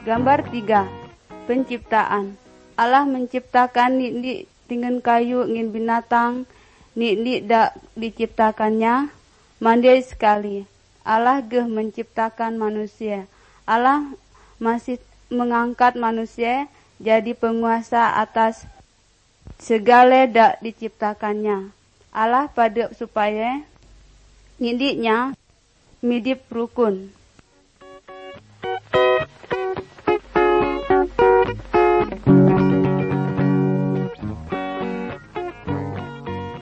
Gambar 3. Penciptaan. Allah menciptakan ni dengan kayu ngin binatang, ni dak diciptakannya, mandai sekali. Allah geh menciptakan manusia. Allah masih mengangkat manusia jadi penguasa atas segala dak diciptakannya. Allah pada supaya ngidiknya midip rukun.